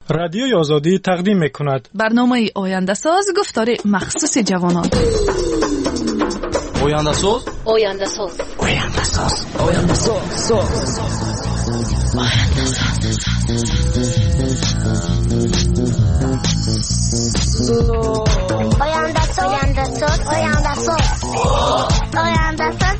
رادیوی آزادی تقدیم می‌کند. برنامه آینده ساز گفتار مخصوص جوانان. آینده ساز، آینده ساز، آینده ساز، آینده ساز، آینده ساز، آینده ساز، آینده ساز، آینده ساز.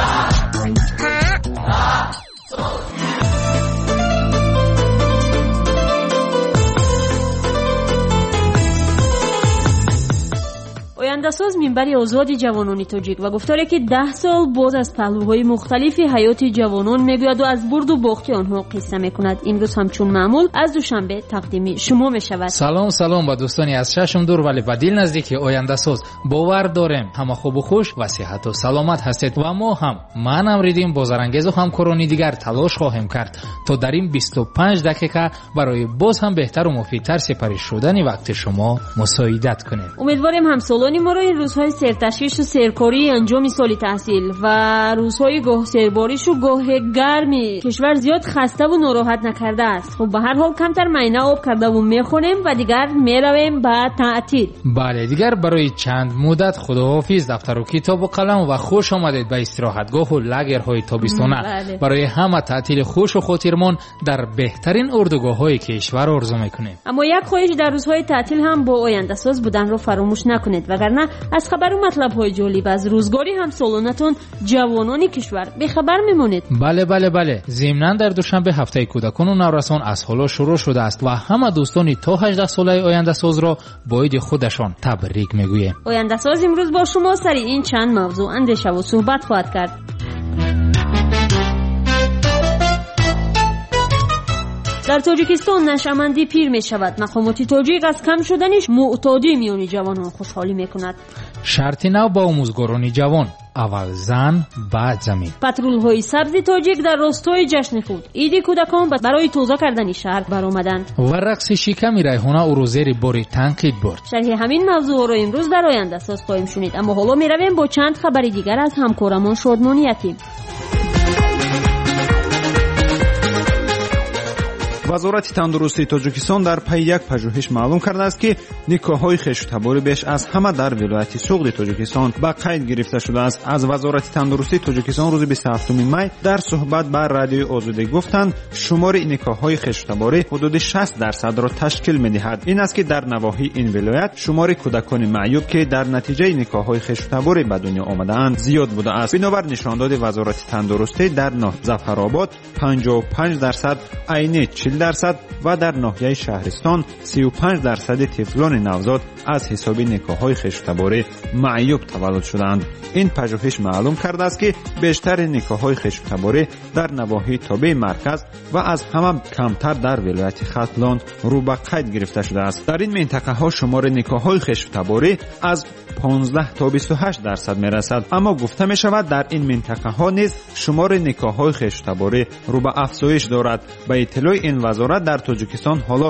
آینده‌ساز منبر آزاد جوانان تاجیک و گفتاره که 10 سال باز از پهلوهای مختلف حیات جوانان میگوید و از برد و باخت آنها قصه میکند. امروز همچون معمول از دوشنبه تقدیم شما میشود. سلام با دوستانی از چشم دور ولی با دل نزدیک آینده‌ساز. باور داریم همه خوب و خوش و صحت و سلامت هستید و ما هم منم ریدیم با زرانگیز و همکارانی دیگر تلاش خواهیم کرد تا در این 25 دقیقه برای باز هم بهتر و مفیدتر سپری شدن وقت شما مساعدت کنیم. امیدواریم همسالان ما را این روزهای سرتشویش و سرکاری انجام سال تحصیل و روزهای گاه سرباریش و گاه گرمی کشور زیاد خسته و ناراحت نکرده است. خب به هر حال کمتر مینه آب کرده و میخونیم و دیگر میرویم به تعطیل. بله دیگر برای چند مدت خداحافظ. دفتر و کتاب و قلم و خوش آمدید به استراحتگاه و لاگرهای تابستانه. بله. برای همه تعطیل خوش و خاطرمان در بهترین اردوگاه‌های کشور آرزو میکنیم. اما یک خواهش در روزهای تعطیل هم با آینده ساز بودن رو فراموش نکنید وگرنه از خبر و مطلب‌های جالب از روزگاری همسالانتون جوانان کشور به خبر میمونید. بله ضمناً در دوشنبه هفته کودکان و نورسان از حالا شروع شده است و همه دوستانی تا 18 ساله آینده ساز را با عید خودشان تبریک میگویم. آینده ساز امروز با شما سر این چند موضوع اندیشه و صحبت خواهد کرد. در تاجیکستان نشأمندی پیر می شود. مقامات تاجیک از کم شدنش معتادی میان جوانان خوشحالی می کند. شرط نو با آموزگاران جوان، اول زن بعد زمین. پترول های سبز تاجیک در راستای جشن خود عید کودکان برای تازه کردن شهر برآمدند و رقص شکمی ریحانه او رو زیر بار تنقید برد. شرح همین موضوع را امروز در آینده ساز خواهیم شنید. اما حالا می رویم با چند خبر دیگر از همکارمان شادمان یتیم. وزارت تندرستی تاجیکستان در پی یک پژوهش معلوم کرده است که نکاح‌های خویشتباری بیش از همه در ولایت سوغد تاجیکستان به قید گرفته شده است. از وزارت تندرستی تاجیکستان روز 27 می در صحبت با رادیوی آزادی گفتند شمار نکاح‌های خویشتباری حدود 60% را تشکیل می‌دهد. این است که در نواحی این ولایت شمار کودکان معیوب که در نتیجه نکاح‌های خویشتباری به دنیا آمده‌اند زیاد بوده است. بنابر نشانداد وزارت تندرستی در ظفرآباد 55%، عینی 40% و در ناحیه شهرستان 35% طفلان نوزاد از حساب نکاح‌های خویشتباری معیوب تولد شدند. این پژوهش معلوم کرده است که بیشتر نکاح‌های خویشتباری در نواحی تابع مرکز و از همه کمتر در ولایت ختلان رو به قید گرفته شده است. در این منطقه‌ها شمار نکاح‌های خویشتباری از 15 تا 28% میرسد. اما گفته می شود در این منطقه ها نیز شمار نکاح‌های خویشتباری رو به افزایش دارد. به اطلاع این وزارت در تاجیکستان حالا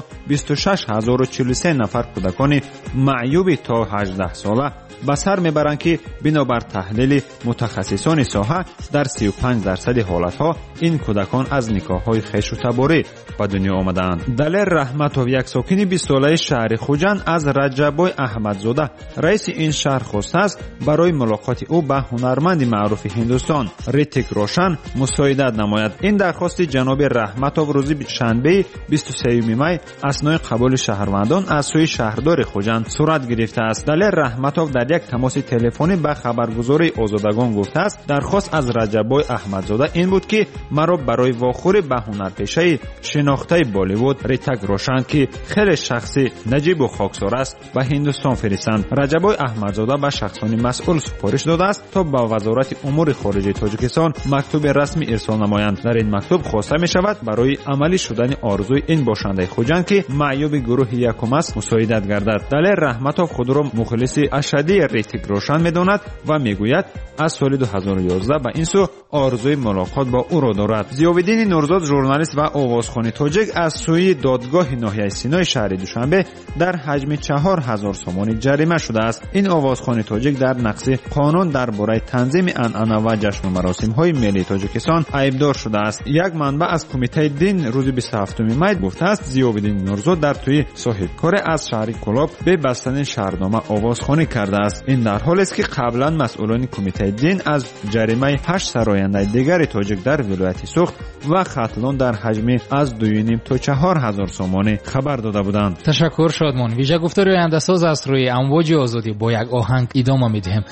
26043 نفر کودکان معیوب تا 18 ساله به سر میبرند که بنابر تحلیل متخصصان ساحه در 35% حالتها این کودکان از نکاح‌های خویشتباری به دنیا آمدند. دلیل رحمتوف یک ساکن 20 ساله شهر خوجند از رجبای احمدزاده رئیس این شهر خواسته است برای ملاقات او با هنرمند معروف هندوستان ریتیک روشن مساعدت نماید. این درخواست جناب رحمتوف روز شنبه 23 می اثنای قبول شهروندان از سوی شهردار خوجند صورت گرفته است. دلیل رحمتوف در یک تماس تلفنی با خبرگزاری آزادگان گفته است درخواست از رجبای احمدزاده این بود که مرا برای واخوری به هنرپیشه شناخته بالیوود ریتیک روشن که خیلی شخصی نجیب و خاکسار است به هندوستان فرستند. رجبای احمدزاده به شخصان مسئول سفارش داده است تا به وزارت امور خارجه تاجیکستان مکتوب رسمی ارسال نمایند. در این مکتوب خواسته می شود برای عملی شدن آرزوی این باشنده خوجند که معیوب گروه یکم است مساعدت گردد. دلیل رحمتوف خود را مخلص اشدی ریتیک روشن می‌داند و میگوید از سال 2011 به این سو آرزوی ملاقات با او را دارد. ضیاءالدین نورزاد ژورنالیست و آوازخوان تاجیک از سوی دادگاه ناحیه سینای شهر دوشنبه در حجم 4000 سومانی جریمه شده است. این آوازخوان تاجیک در نقض قانون درباره تنظیم عنعنه و جشن و مراسم‌های ملی تاجیکستان ایبدار شده است. یک منبع از کمیته دین روز 27 7 می گفته است ضیاءالدین نورزاد در توی صاحبکار از شهر کلاب به بستن شهرنامه آوازخوانی کرده است. این در حالی است که قبلا مسئولان کمیته دین از جریمه 8 سراینده دیگر تاجیک در ولایت سوخت و قتلان در حجم از 2.5 تا 4,000 سامانه خبر داده بودند. تشکر شادمان. ویژه گفتار آینده ساز از روی امواج آزادی با یک آهنگ ادامه میدیم.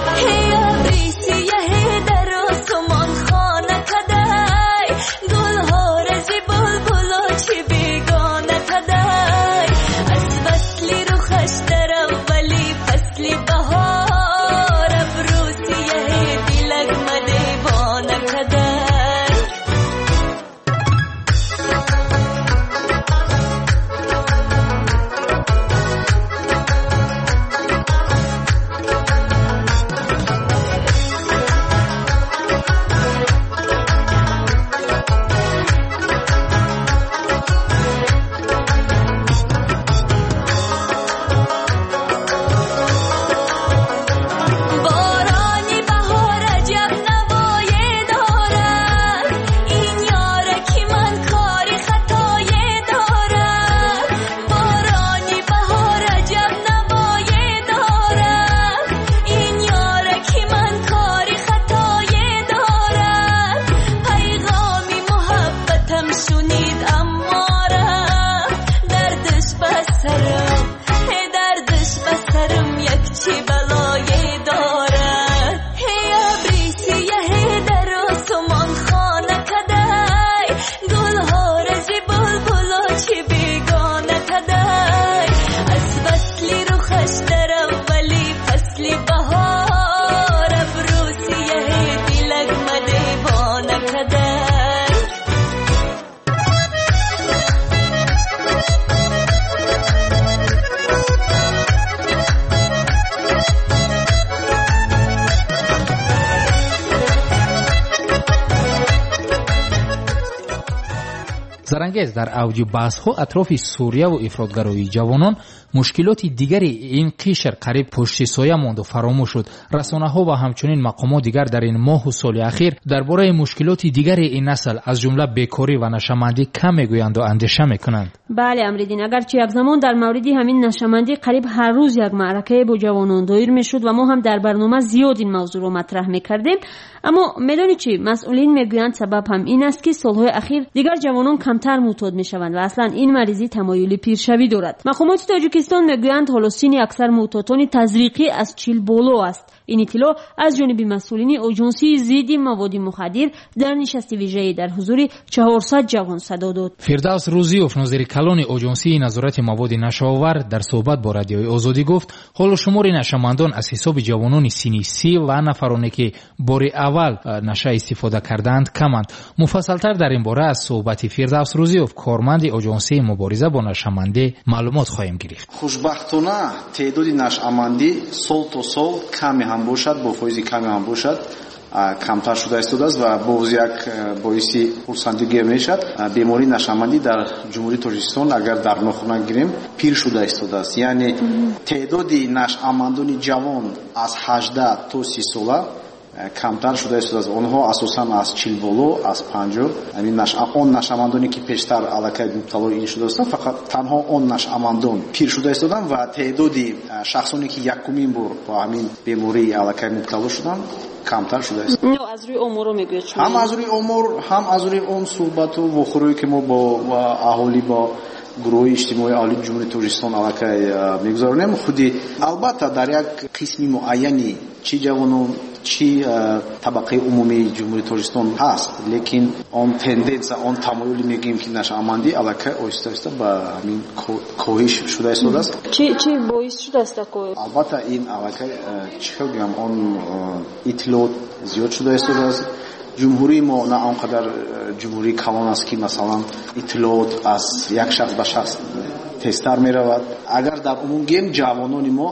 زرنگیز در اوج بحث‌ها اطراف سوریه و افراطگرایی جوانان مشکلات دیگری این قشر قریب پشت سایه ماند و فراموش شد. رسانه‌ها و همچنین مقامات دیگر در این ماه و سال اخیر درباره مشکلات دیگری این نسل از جمله بیکاری و نشمندی کم میگویند و اندیشه میکنند. بله امریدین، اگرچه یک زمان در مورد همین نشمندی قریب هر روز یک معرکه با جوانان دایر میشد و ما هم در برنامه زیاد این موضوع رو مطرح میکردیم، اما میدونی چی؟ مسئولین میگویند سبب هم این است که سالهای اخیر دیگر جوانان کمتر معتاد میشوند و اصلا این مریضی تمایل پیرشوی دارد. مقامات تاجیکستان میگویند هولوسین اکثر معتادان تزریقی از 40 بالا است. این اطلاع از جانب مسئولین اجنسی ضد مواد مخدر در نشست ویژه‌ای در حضور 400 جوان صدا داد. فردوس روزیوف ناظر کلان اجنسی نظارت مواد نشه‌آور در صحبت با رادیوی آزادی گفت حال شمار نشه‌مندان از حساب جوانان سنی 30 و نفرانی که بار اول نشه استفاده کردند کمند. مفصل‌تر در این باره از صحبت فردوس روزیوف کارمند اجنسی مبارزه با نشه‌مندی معلومات خواهیم گرفت. خوشبختانه تعداد نشه‌مندی سال تا سال کمی هم باشد، با فایز کمی هم باشد کمتر شده است و باز یک باعث خرسندگی میشد. بیماری نشه‌مندی در جمهوری تاجیکستان اگر در ناخن گیریم پیر شده است، یعنی تعداد نشه‌مندان جوان از 18 تا 30 ساله کمتر شده است. آنها اساساً از 40 بالا از 50 همین آن نشه‌مندانی که پیشتر علاقه مبتلا این شده است فقط تنها آن نشه‌مندان پیر شده است و تعداد شخصانی که یکمین بار با همین بیماری علاقه مبتلا شدند کمتر شده است. از روی عمر میگوید شما؟ هم از روی عمر، هم از روی اون صحبت و وخوری که ما با اهالی با گروه اجتماعی عالی جمهوری تاجیکستان علاقه میگذاریم. خودی البته در یک قسمی معینی چی جوانان چی طبقه عمومی جمهوری تاجیکستان هست، لیکن آن تندنس آن تمایلی میگیم که نشه‌مندی علاقه آهسته به همین کاهش شده است. چی باعث شده است کاهش؟ البته این علاقه چه بگم آن اطلاعات زیاد شده است. جمهوری ما نه آنقدر جمهوری کلان است که مثلا اطلاعات از یک شخص به شخص تستر می رود. اگر در عموم گیم جوانان ما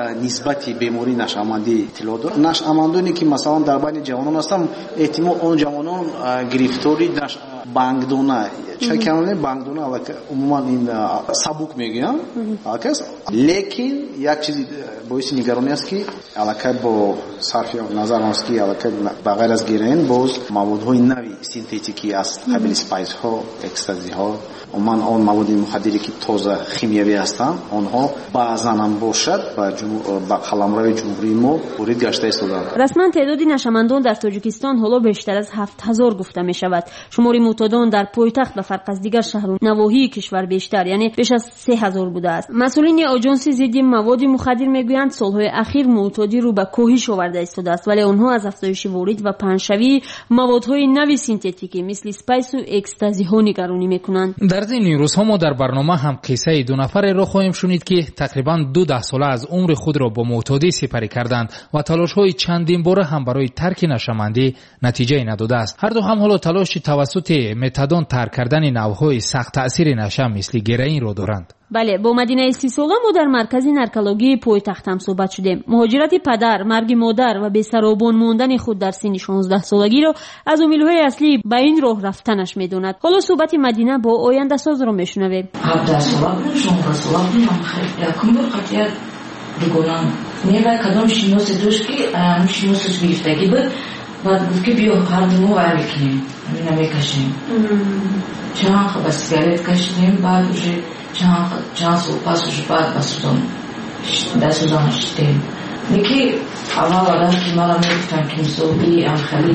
نسبتی بیماری نشه‌مندی اطلاع دارند. نشه‌مندانی که مثلا در بین جوانان هستند احتمال اون جوانان گرفتاری бангдона чакамне бангдона умуман ин сабук мегӯям алакас лекин як чизи боиси нигаронӣ аст ки алакай бо сарфи назар аст ки алакай ба ғайр аз героин боз маводҳои нави синтетикӣ аст қабили спайсҳо экстазиҳо умуман он маводи мухаддире ки тоза химиявӣ ҳастанд онҳо баъзан ҳам бошад ба қаламрои ҷумҳурии мо ворид гашта истоданд. расман теъдоди нашамандон дар тоҷикистон ҳоло бештар аз 7000 гуфта мешавад. шумори мӯътадон дар пойтахт ба фарқ аз дигар шаҳру навоҳии кишвар бештар, яъне беш аз 3000 будааст. масъулини оҷонси зидди маводи мухаддир мегӯянд солҳои ахир мӯътадӣ рӯ ба коҳиш оварда истодааст, вале онҳо аз афзоиши ворид ва паҳншавии маводҳои нави синтетикӣ мисли спайсу экстазиҳо нигаронӣ мекунанд. дар зимни рӯзҳо мо дар барнома ҳам қиссаи ду нафареро хоҳем шунид ки тақрибан 12 сола аз умри худро бо мӯътадӣ сипарӣ карданд ва талошҳои чандин бора ҳам барои тарки нашамандӣ натиҷае надодааст. ҳарду ҳам ҳоло талоши тавассути метадон тарк кардани навъҳои сахттаъсири наша мисли героинро доранд. бале, бо Мадинаи 30 сола мо дар маркази наркологии пойтахт ҳам суҳбат шудем. муҳоҷирати падар, марги модар ва бесаробон мондани худ дар синни 16 солагиро аз умилҳои аслӣ ба ин роҳ рафтанаш медонад. ҳоло суҳбати Мадина бо ояндасозро мешунавем. 17 сола будем, 16 сола будем, якум бор қатия дугонам. Нема кадом шиносе дошт ки шиносаш гирифтагӣ буд. بعد گفت که بیا هر دو ور بکنیم اینا میکشیم چند خب سیگارت کشیدیم بعد уже چند سال پس уже بعد در سوزان شدیم یکی اول آدم که مرا میگفتن که مسئولی ام خیلی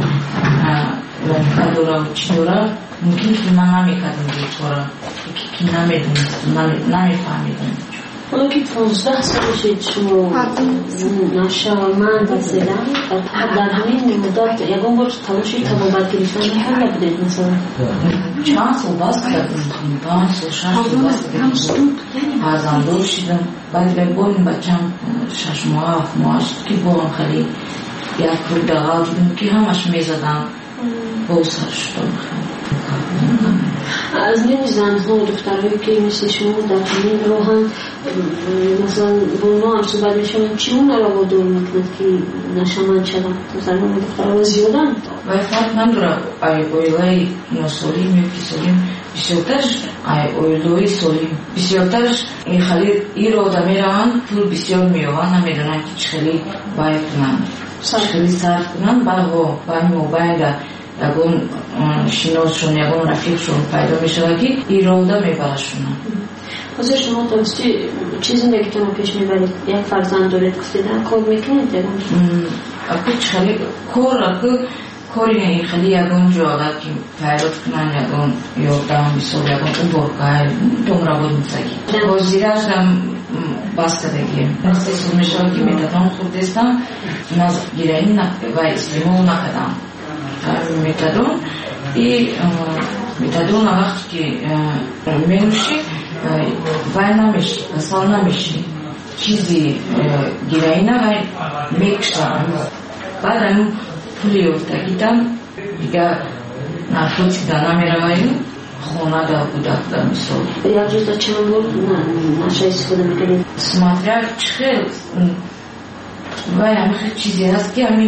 ندارم چی دارم ممکن که من نمیکردم بیچاره که نمیفهمیدم حالا که 15 سال شد شما نشامند و زدن در همین مدت یکم بار تلاشی تبابت گرفتن می‌کرد بودید مثلا چند سال باز کردم 5 سال 6 سال باز کردم ازم دور شدم بعد به بودم بچم 6 ماه 7 ماه که بودم خیلی یک روز دغال دیدم که همش میزدن با سر شدم از نمی زنها و دخترهایی که مثل شما در همین راهن مثلا با ما هم صحبت میشون چی اون را با دور میکند که نشمند شدن زنها و دخترها زیادن و فرق نداره ای اویلای نوسولیم یا کسولیم بسیارترش ای اویلای سولیم بسیارترش این خیلی ای را آدمی روان پول بسیار میوان نمیدونن که چه خیلی باید کنن چه خیلی صرف کنن با موبایل یکون شناسشون یکون رفیقشون پیدا میشه که ایراده میبرشونه. حاضر شما درستی چه زندگیتون رو پیش میبرید؟ یک فرزند دارید گفتیدن کار میکنید دیدن؟ پیچ خیلی کاری خیلی یکون جاده که پیدا کنن یکون یادم بسید یکون برگاه دوم رو بود میسگی بازیرش هم بستدگیم نسته میشه که میتدان خود دستم گیرین و استعمال نکدم метадон и метадон вақти ки менӯшӣ вай намешӣ асал намешӣ чизи героина вай мекуша баъд anu пули ёфтагитам дига наркотикда намераваю хонада будакда мисол як рӯза чанд бор наша истифода мекардед смотря чӣ хел вай ҳамин хел чизе ҳаст ки ҳамин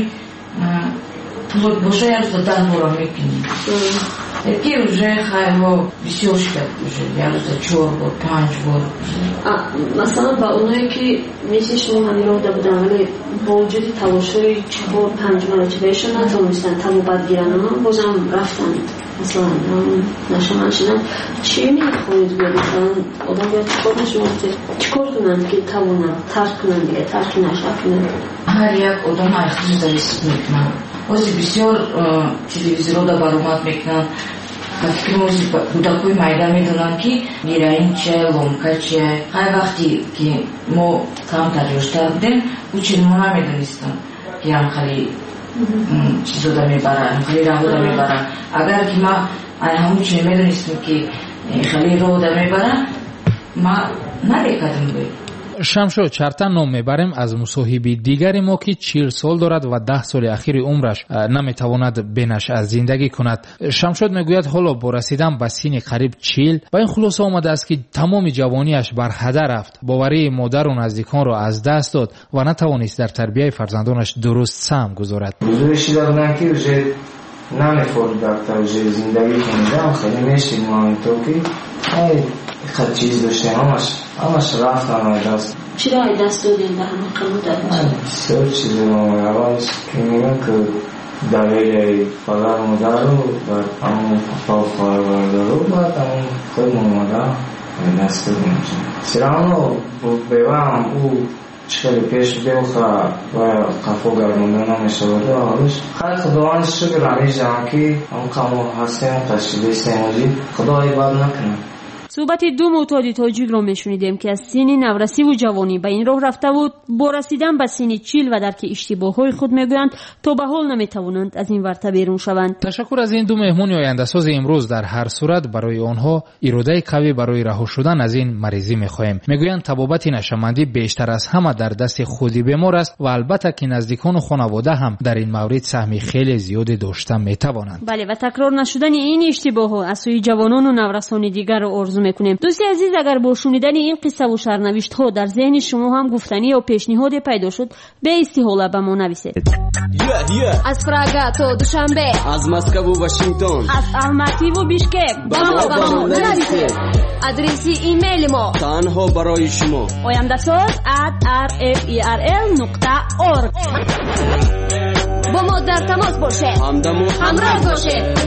пулот боша як рӯза 10 бора мекунӣ ки уже хайро бисёр шуд уже як рӯза 4 бор 5 бор масалан ба оное ки мисли шумо ҳамин роҳда буданд вале бо вуҷуди талошҳои 4-5 маротибаашон натавонистанд табобат гиранд бозам рафтанд масалан нашаманд шудан чӣ мехоҳед гӯед масалан одам бояд чӣ кор нашумо чӣ кор кунанд ки тавонанд тарк кунанд дига тарки наша кунанд ҳар як одам айхуд зависит мекунад ҳозир бисёр телевизорда баромад мекунанд ба фикри мо кӯдакҳои майда медонанд ки героин чия ломка чия ҳар вақте ки мо камтар ёштар будем учи мо намедонистам ки ҳамхали чизода мебарад ҳамхали раҳода мебарад агар ки ма ҳамучи медонистам ки хали роҳода мебарад ма намекардам бӯй шамшод чартан ном мебарем аз мусоҳиби дигари мо ки 40 сол дорад ва 10 соли ахири умраш наметавонад бенашъа зиндагӣ кунад. шамшод мегӯяд ҳоло бо расидан ба синни қариб 40 ба ин хулоса омадааст ки тамоми ҷавониаш бар ҳада рафт, боварии модару наздиконро аз даст дод ва натавонист дар тарбияи фарзандонаш дуруст саҳм гузорад. ҳузури шида будам ки уже نمیخورد در تجربه زندگی کنیدم خیلی میشید مانیتو که خیلی چیز داشته همش رفتم های دست. چرا های دست دادیم در همه قلو دارم؟ بسیار چیزی رو اولش که میگم که دلیل پدر مادر رو و همون پاپا و خواهر رو باید همون خود مادر دست دادیم. چرا همون بیوام او خیلی پیش بیوخه و قفو گرموندن نمیشه بوده حالش خیلی خداوند شکر همیشه که همون قمو هستیم تشکیلی سیموزی خدای بد نکنه. صحبت دو معتاد تاجیک رو میشنیدیم که از سن نورسی و جوانی به این راه رفته بود. با رسیدن به سن 40 و درک اشتباههای خود میگویند تا به حال نمیتوانند از این ورطه بیرون شوند. تشکر از این دو مهمون آینده ساز امروز. در هر صورت برای آنها اراده قوی برای رها شدن از این مریضی میخواهیم. میگویند طبابت نشامندی بیشتر از همه در دست خودی بیمار است و البته که نزدیکان و خانواده هم در این مورد سهمی خیلی زیادی داشته میتوانند. بله و تکرار نشدن این اشتباهها از سوی جوانان و نورسان دیگر رو آرزو میکنیم. دوستی عزیز اگر با شنیدن این قصه و سرنوشت ها در ذهن شما هم گفتنی یا پیشنهاد پیدا شد به استحاله به ما نویسید. از پراگ تا دوشنبه، از مسکو و واشنگتن، از الماتی و بیشکک به ما نویسید. آدرس ایمیل ما تنها برای شما oyandasaz@rferl.org. با ما در تماس باشه، همراه باشه.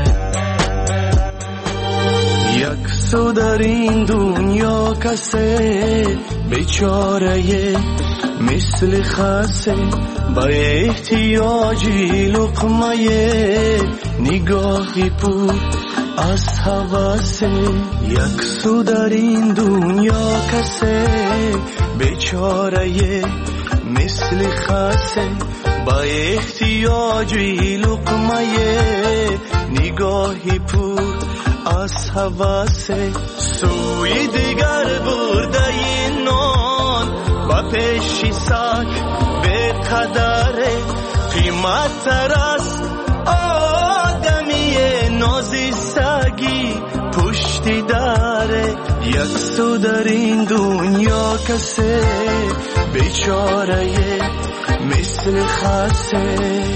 یک سو در این دنیا کسه بیچاره مثل خسه با احتیاجی لقمه نگاهی پر از حواسه. یک سو در این دنیا کسه بیچاره مثل خسه با احتیاجی لقمه نگاهی پر از حواسه. سوی دیگر برده این نان و پیشی ساک به قدر قیمت ترست آدمی نازی سگی پشتی داره. یک سو در این دنیا کسه بیچاره مثل خسه.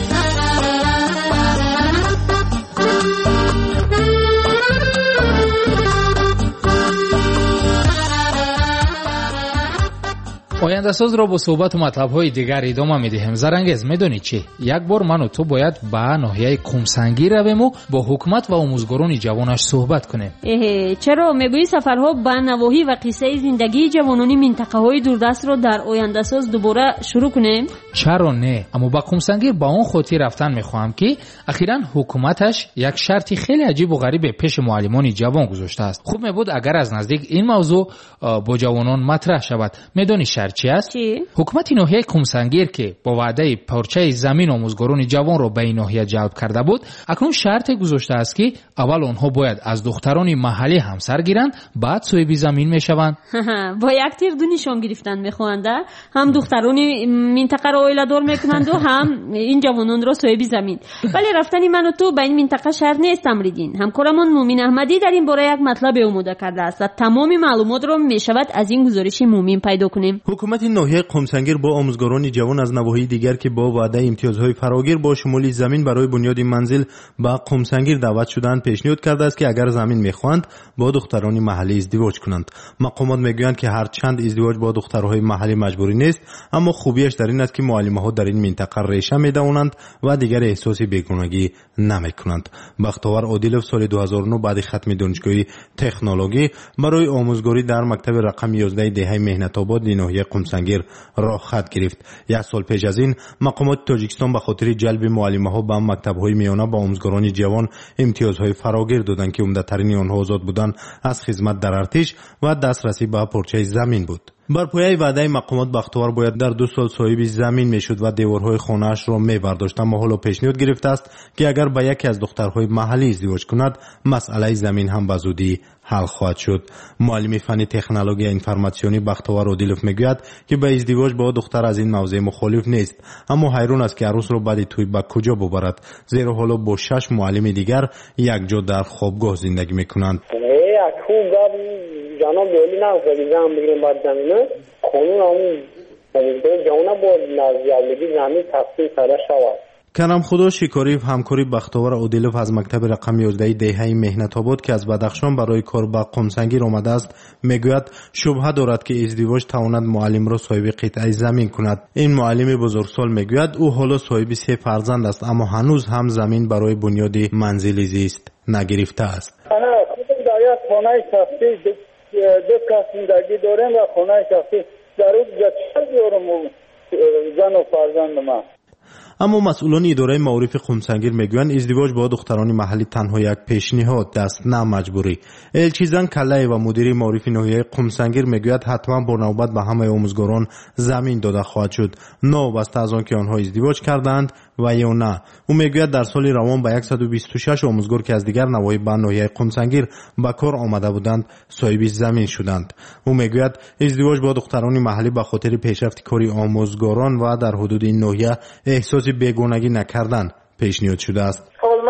آینده ساز را با صحبت و مطلب‌های دیگر ادامه می‌دهیم. زرنگز می‌دونی چی؟ یک بار من و تو باید به ناحیه کومسنگی رویم و با حکومت و آموزگاران جوانش صحبت کنیم. چرا میگویی سفرها به نواحی و قصه زندگی جوانانی منطقه‌های دوردست را در آینده ساز دوباره شروع کنیم؟ چرا نه؟ اما با کومسنگی با اون خاطر رفتن می‌خواهم که اخیراً حکومتش یک شرطی خیلی عجیب و غریب پیش معلمان جوان گذاشته است. خوب می‌بود اگر از نزدیک این موضوع با جوانان مطرح شود. می‌دونی چی است؟ حکومت ناحیه کومسنگیر که با وعده پارچه زمین آموزگاران جوان را به این ناحیه جلب کرده بود، اکنون شرط گذاشته است که اول آنها باید از دختران محلی همسر گیرند، بعد صاحب زمین میشوند. با یک تیر دو نشان گرفتن میخوانده، هم دختران منطقه را عائله دار میکنند و هم این جوانان را صاحب زمین. ولی رفتن من و تو به این منطقه شرط نیست امریدین. همکارمان مومین احمدی در این باره یک مطلب آماده کرده است و تمام معلومات را میشود از این گزارش مومین پیدا کنیم. حکومت ناحیه قمسنگیر با آموزگاران جوان از نواحی دیگر که با وعده امتیازهای فراگیر با شمول زمین برای بنیاد منزل به قمسنگیر دعوت شدند پیشنهاد کرده است که اگر زمین میخواهند با دختران محلی ازدواج کنند. مقامات میگویند که هر چند ازدواج با دخترهای محلی مجبوری نیست، اما خوبیش در این است که معلم‌ها در این منطقه ریشه می‌دوانند و دیگر احساس بیگانگی نمی‌کنند. بختیار عادلوف سال 2009 بعد ختم دانشگاه تکنولوژی برای آموزگاری در مکتب رقم 11 دهه مهنت آباد ناحیه قمسنگیر راه خط گرفت. یک سال پیش از این مقامات تاجیکستان به خاطر جلب معلم‌ها به مکتب‌های میانه با آموزگاران جوان امتیازهای فراگیر دادند که عمده‌ترین آنها آزاد بودند از خدمت در ارتش و دسترسی به پارچه زمین بود. بر پایه وعده مقامات بختیار باید در 2 سال صاحب زمین میشد و دیوارهای خانه‌اش را می‌برداشت، اما حالا پیشنهاد گرفته است که اگر با یکی از دخترهای محلی ازدواج کند مسئله زمین هم به زودی حل خواهد شد. معلم فن تکنولوژی انفرماسیونی بختیار عادلوف میگوید که به ازدواج با دختر از این موضوع مخالف نیست، اما حیران است که عروس را بعد توی به کجا ببرد، زیرا حالا با 6 معلم دیگر یک جا در خوابگاه زندگی میکنند. جناب دولی نفردی زن بگیریم باید زمینه قانون همون آموزگار جوانه باید نزدیکی زمین تقسیم کرده شود. کرمخدا شکاری و همکاری بختاور عادلوف از مکتب رقم 11 دهه مهنت آباد که از بدخشان برای کار به قمسنگیر آمده است میگوید شبهه دارد که ازدواج تواند معلم را صاحب قطعه زمین کند. این معلم بزرگسال میگوید او حالا صاحب 3 فرزند است اما هنوز هم زمین برای بنیاد منزل زیست نگرفته است. انا خودم در یک خانه شخصی دو کس زندگی دارم و خانه شخصی در اون دارم زن و فرزند ما. اما مسئولان اداره معارف قمسنگیر میگویند ازدواج با دختران محلی تنها یک پیشنهاد است نه مجبوری. الچیزن کلای و مدیر معارف ناحیه قمسنگیر میگوید حتما با نوبت به همه آموزگاران زمین داده خواهد شد نوبسته از آنکه آنها ازدواج کردند و یا نه. او میگوید در سال روان به 126 آموزگار که از دیگر نواحی به ناحیه قمسنگیر به کار آمده بودند صاحب زمین شدند. او میگوید ازدواج با دختران محلی به خاطر پیشرفت کاری آموزگاران و در حدود این ناحیه احساس بیگانگی نکردن پیشنهاد شده است.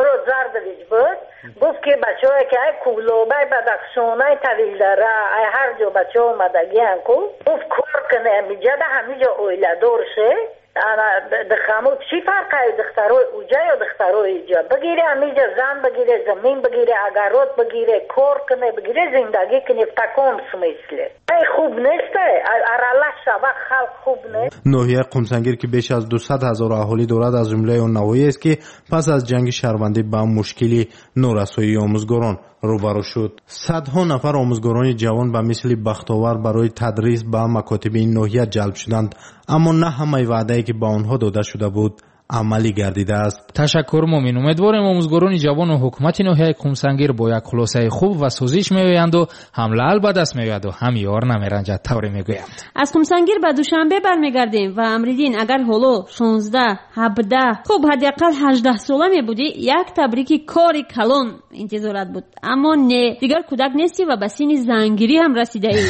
گفت که بچه های که کولوبه بدخشانه طویل داره هر جا بچه ها اومدگی هم گفت کار کنه همیجا ده همیجا اویله دور شه دخمو چی فرقه دخترای اوجا یا دخترای ایجا بگیره همیجا زن بگیره زمین بگیره اگرات بگیره کار کنه بگیره زندگی کنه تکام سمیسله خوب نیسته ارالله شبه خلق خوب نیست. ناحیه قمسنگیر که بیش از 200,000 اهالی دارد از جمله اون نواحی است که پس از جنگ شهروندی با مشکلی نورسایی آموزگاران روبرو شد. صدها نفر آموزگاران جوان به مثل بختاور برای تدریس به مکاتب این ناحیه جلب شدند اما نه همه وعده‌ای که با آنها داده شده بود عملی گردیده است. تشکر مومن. امیدواریم آموزگاران جوان و حکومت ناحیه قمسنگیر با یک خلاصه خوب و سوزش میآیند و هم لعل به دست میآید و هم یار نمیرنجد طوری میگویند. از قمسنگیر به دوشنبه برمیگردیم و امریدین اگر حالا 16 17 خب حداقل 18 ساله می بودی یک تبریک کاری کلان انتظارت بود اما نه دیگر کودک نیستی و به سن زنگیری هم رسیده ای.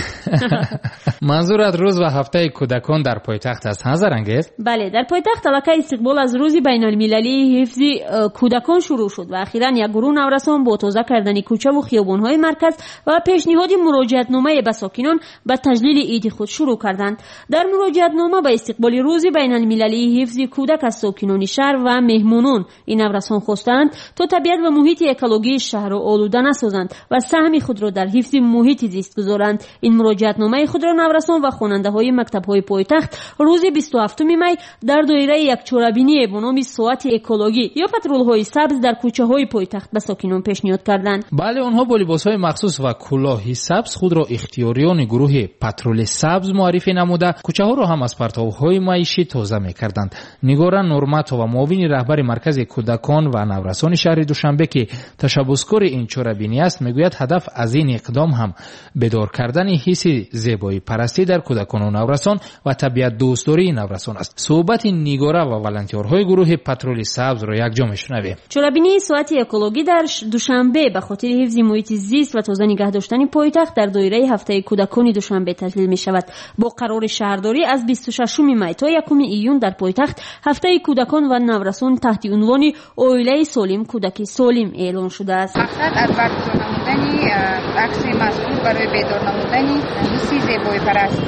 منظورت روز و هفته کودکان در پایتخت است ها زرنگیز؟ بله در پایتخت توقع استقبال از روز بین المللی حفظ کودکان شروع شد و اخیراً یک گروه نورسان با تازه کردن کوچه و خیابان‌های مرکز و پیشنهاد مراجعتنامه به ساکنان به تجلیل عید خود شروع کردند. در مراجعتنامه به استقبال روز بین المللی حفظ کودک از ساکنان شهر و مهمانان این نورسان خواستند تا طبیعت و محیط اکولوژی شهر را آلوده نسازند و سهم خود را در حفظ محیط زیست گذارند. این مراجعتنامه خود را نورسان و خواننده‌های مکتب‌های پایتخت روز 27 می در دایره یک چورابینی به نام ساعت اکولوژی یا پترول‌های سبز در کوچه‌های پایتخت به ساکنان پیشنهاد کردند. بله آنها با لباس‌های مخصوص و کلاه سبز خود را اختیاریان گروه پترول سبز معرفی نموده کوچه‌ها را هم از پرتوهای معیشی تازه می‌کردند. نگار نورمت و معاون رهبر مرکز کودکان و نورسان شهر دوشنبه که تشبثکار این چورابینی است میگوید هدف از این اقدام هم بیدار کردن حس زیبایی پرستی در کودکان و نورسان و طبیعت دوستداری نورسان است. صحبت نگار و والنتیرهای گروه پترول سبز را یکجا میشنویم. چورابینی ساعت اکولوژی در دوشنبه به خاطر حفظ محیط زیست و تازه نگه داشتن پایتخت در دایره هفته کودکان دوشنبه تجلیل می شود. با قرار شهرداری از 26 می تا 1 ایون در پایتخت هفته کودکان و نورسان تحت عنوان اویله سالم کودکی سالم اعلان شده است. مقصد از برگزار نمودن بخش مسئول برای بیدار نمودن حس زیبایی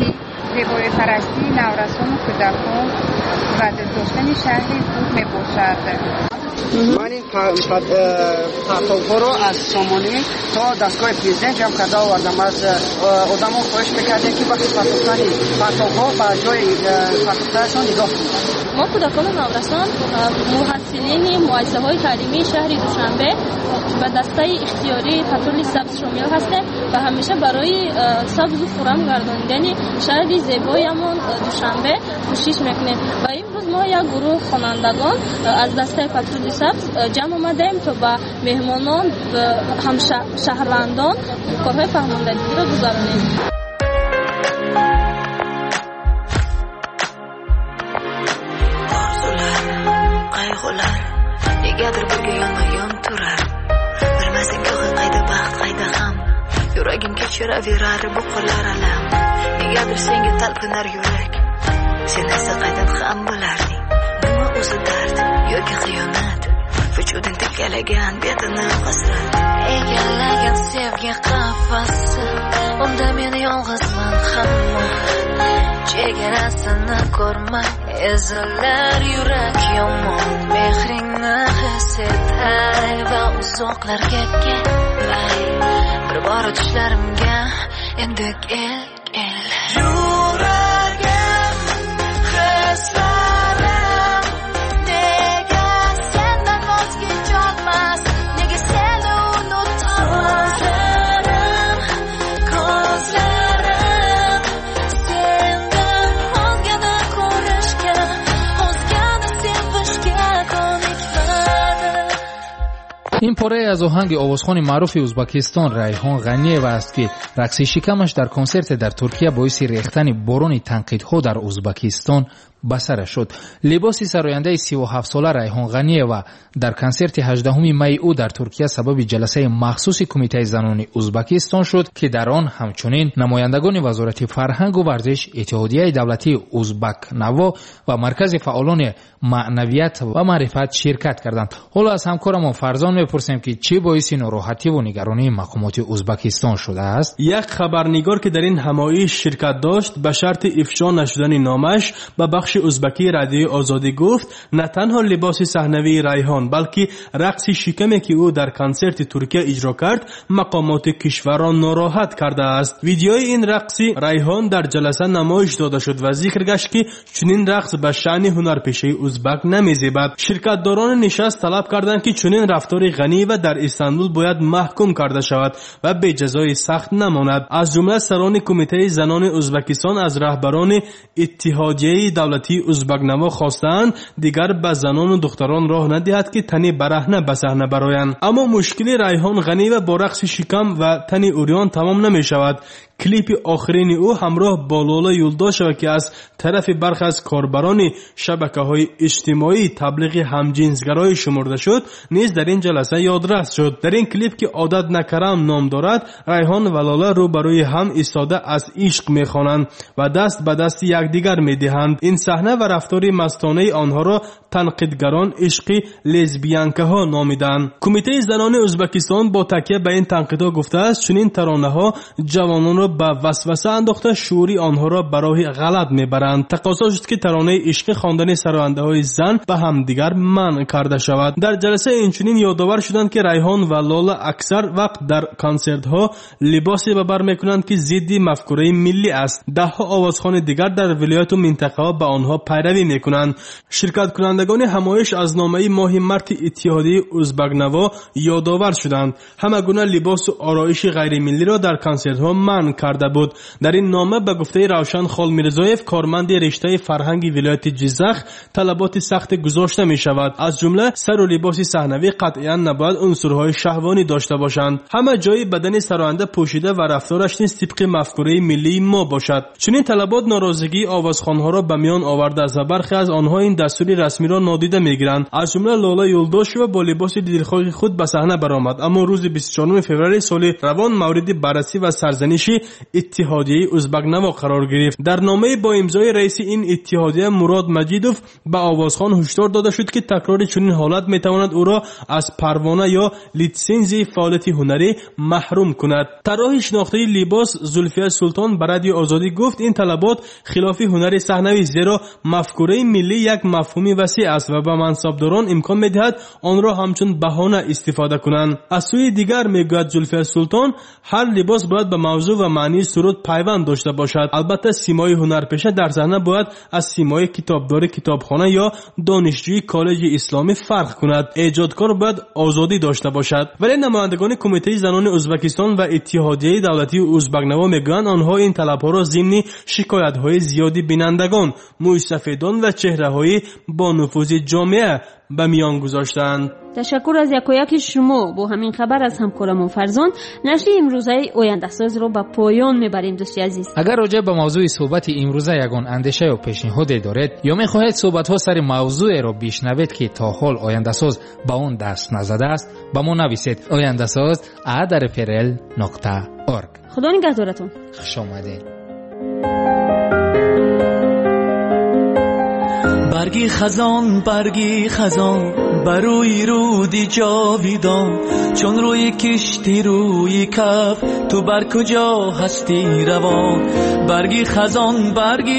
پرستی نورسان و کودکان و داشتن شهری خوب می باشد. من این پرتوها رو از سامانه تا دستگاه پریزنت جمع کرده آوردم. از آدم ها خواهش میکردیم که وقتی پرتوها به جای پرتوهایشان نگاه کنید. ما کودکان و نورسان محصلین مؤسسه های تعلیمی شهر دوشنبه و دسته اختیاری پترول سبز شامل هستیم و همیشه برای سبز و خرم گرداندن شهر زیبایمون دوشنبه کوشش میکنیم و امروز ما یک گروه خوانندگان از دسته پترول سبز جمع آمدیم تا به مهمانان و هم شهروندان کارهای فهماندگی را گذرانیم. Qayg'ular negadir birga yonma-yon turar. Bilmasang ko'g'il qayda baxt qayda g'am. Yuragim kechiraverar bu qo'llar alam. Negadir senga talpinar yurak. Sen esa qaydan ham bo'larding. Nima o'zi dard yoki xiyonat. Vujuding tikkalagan betini hasrat. Egallagan sevgi qafasi. Unda meni yolg'izman hamma. Chegarasini ko'rmay ezilar yurak yomon mehringni his etay va uzoqlar ketgan bir bora tushlarimga endi el yuragim hislarim nega sendan voz kecholmas nega seni unutolmas ko'zlarim sendan ozgina ko'rishga ozgina sevishga ko'nikmadi. این پاره از آهنگ آوازخوان معروف ازبکستان ریحان غنی‌یوا است که رقص شکمش در کنسرت در ترکیه باعث ریختن باران تنقیدها در ازبکستان به سر شد. لباس سراینده 37 ساله ریحان غنی‌یوا در کنسرت 18 می او در ترکیه سبب جلسه مخصوص کمیته زنان ازبکستان شد که در آن همچنین نمایندگان وزارت فرهنگ و ورزش، اتحادیه دولتی ازبک نوا و مرکز فعالان معنویت و معرفت شرکت کردند. حالا از همکارم فرزان میپرسیم که چه باعث ناراحتی و نگرانی مقامات ازبکستان شده است. یک خبرنگار که در این همایش شرکت داشت به شرط افشا نشدن نامش به بخش ازبکی رادیو آزادی گفت نه تنها لباس صحنوی ریحان بلکه رقص شکمی که او در کنسرت ترکیه اجرا کرد مقامات کشور را ناراحت کرده است. ویدیوی این رقص ریحان در جلسه نمایش داده شد و ذکر گشت که چنین رقص به شأن هنرپیشه ازبک نمیزیبد. شرکتداران نشست طلب کردند که چنین رفتار غنی و در استانبول باید محکوم کرده شود و به جزای سخت نماند. از جمله سران کمیته زنان ازبکستان از رهبران اتحادیه دولتی ازبک نوا خواستند دیگر به زنان و دختران راه ندهد که تنی برهنه به صحنه برآیند. اما مشکل ریحان غنی و با رقص شکم و تنی اوریان تمام نمی شود. کلیپ آخرین او همراه با لاله یولداش و که از طرف برخی از کاربران شبکه‌های اجتماعی تبلیغ همجنسگرایی شمرده شد نیز در این جلسه یادرس شد. در این کلیپ که عادت نکرم نام دارد ریحان و لاله روبروی هم ایستاده از عشق می‌خوانند و دست به دست یکدیگر می‌دهند. این صحنه و رفتار مستانه آنها را تنقیدگران عشقی لزبیانکه‌ها نامیدند. کمیته زنان ازبکستان با تکیه به این تنقیدها گفته است چنین ترانه‌ها جوانان را به وسوسه انداخته شعوری آنها را به راه غلط میبرند. تقاضا شد که ترانه عشقی خواندن سراینده‌های زن به همدیگر منع کرده شود. در جلسه اینچنین یادآور شدند که ریحان و لاله اکثر وقت در کنسرت‌ها لباسی به بر میکنند که ضد مفکوره ملی است. ده‌ها آوازخوان دیگر در ولایت و منطقه‌ها به آنها پیروی میکنند. شرکت کنندگان همایش از نامه ماه مارت اتحادیه ازبک نوا یادآور شدند همه گونه لباس و آرایش غیر ملی را در کنسرت‌ها منع کرده بود. در این نامه به گفته روشن خال میرزایف کارمند رشته فرهنگی ولایت جیزخ طلبات سخت گذاشته می شود. از جمله سر و لباس صحنوی قطعا نباید عنصرهای شهوانی داشته باشند. همه جای بدن سراینده پوشیده و رفتارش نیز طبق مفکوره ملی ما باشد. چنین طلبات ناراضگی آوازخوانها را به میان آورده است و برخی از آنها این دستور رسمی را نادیده میگیرند. از جمله لاله یولداش و با لباس دلخواه خود به صحنه برآمد اما روز 24 فوریه سال روان مورد بررسی و سرزنش اتحادیه ازبک نوا قرار گرفت. در نامه با امضای رئیس این اتحادیه مراد مجیدوف به آوازخوان هشدار داده شد که تکرار چنین حالت میتواند او را از پروانه یا لیسانس فعالیت هنری محروم کند. طراح شناخته لباس زلفیه سلطان به رادیو آزادی گفت این طلبات خلاف هنر صحنوی زیرا مفکوره ملی یک مفهوم وسیع است و به منصبداران امکان میدهد آن را همچون بهانه استفاده کنند. از سوی دیگر میگوید زلفیه سلطان هر لباس باید به موضوع و معنی سرود پیوند داشته باشد. البته سیمای هنرپیشه در صحنه باید از سیمای کتابدار کتابخانه یا دانشجوی کالج اسلامی فرق کند. ایجادکار باید آزادی داشته باشد. ولی نمایندگان کمیته زنان ازبکستان و اتحادیه دولتی ازبک نوا میگویند آنها این طلبها را ضمن شکایت‌های زیادی بینندگان، موسفیدان و چهره‌های با نفوذ جامعه به میان گذاشتند. تشکر از یکایک شما. با همین خبر از همکارم فرزان نشر امروزه آینده ساز را به پایان میبریم. دوستی عزیز اگر راجع به موضوع صحبت امروزه یگان اندیشه یا پیشنهادی دارید یا میخواهید صحبت ها سر موضوع را بشنوید که تا حال آینده ساز به اون دست نزده است با ما نویسید oyandasaz@perel.org. خدا نگهدارتون. خوش آمدید. برگی خزان بروی رودی جاویدان چون روی کشتی روی کف تو بر کجا هستی روان برگی خزان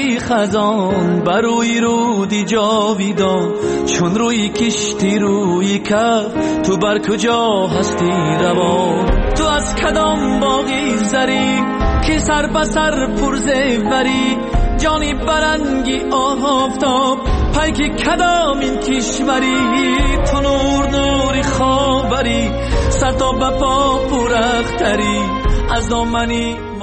بروی رودی جاویدان چون روی کشتی روی کف تو بر کجا هستی روان تو از کدام باغی زری که سر بسر پرزه بری جانی برنگی آفتاب پیک کدام این کشوری تو نوری خاوری سر تا بپا پرختری از دامنی